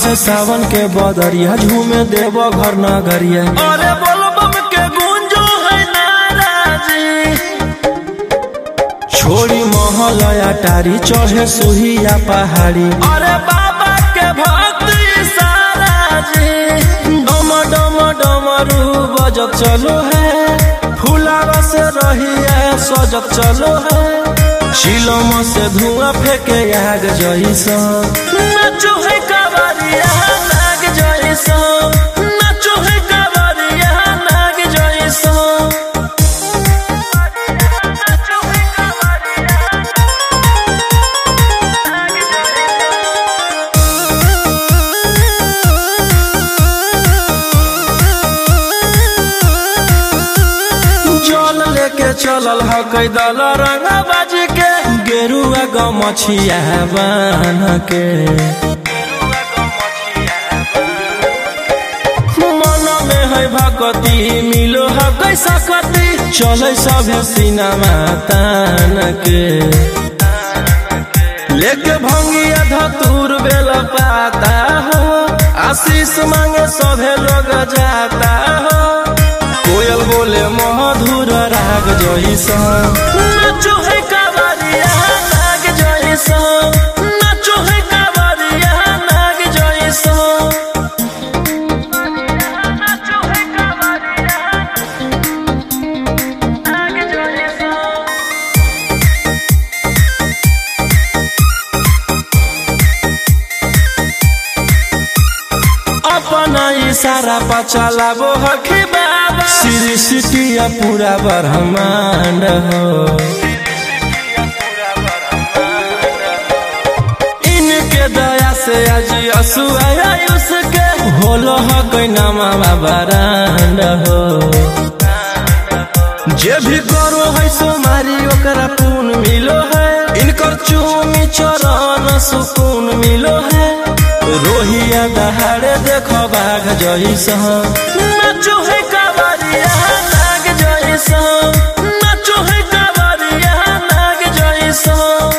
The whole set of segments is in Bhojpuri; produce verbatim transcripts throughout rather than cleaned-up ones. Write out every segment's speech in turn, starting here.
बरसे सावन के बदरिया झूमे देव घर नगरिया। अरे बोलो बम के गूंजो है नाराजी, छोड़ी महल अटारी चढ़े सुहिया पहाड़ी। अरे बाबा के भक्त सारा जी, डम डम डमरू बजत चलो है, फुलावा से रहिया सजत चलो है। चिलम से धुआं फेंके आग जैसा, नाचो है कावरिया नाग जैसा, नाचो है कावरिया नाग जैसा। जल लेके चलल ह कैदल रंगा बाजी के, गेरुआ गमछिया बान के। मन में है भगती मिलो है कैसा कती, चले सभे सिनेमा तान के। लेके भंगिया धतूर बेल पाता हो, आशीष मांगे सभे लोग जाता हो। कोयल बोले मधुर राग जैसा, नाचो है कावरिया नाग जैसा, नाचो है कावरिया नाग जैसा। नाचो है कावरिया नाग जैसा। अपना इशारा पर चलाबो हखी बाबा, श्री सिटिया पूरा ब्रह्मांड हो। इनके दया से आज असुआ उसके होलो ह कोई नामा बरांड हो। जे भी करो है सोमारी ओकरा पून मिलो है, इनकर चूमी चरण सुकून मिलो है। रोहिया दहाड़े देखो बाघ जैसा, नाचो है कावरिया नाग जैसा, नाचो है कावरिया नाग जैसा।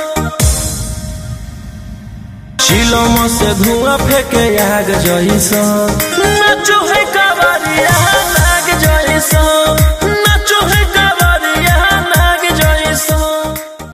चिलम से धुआं फेंके आग जैसा, नाचो है कावरिया नाग जैसा।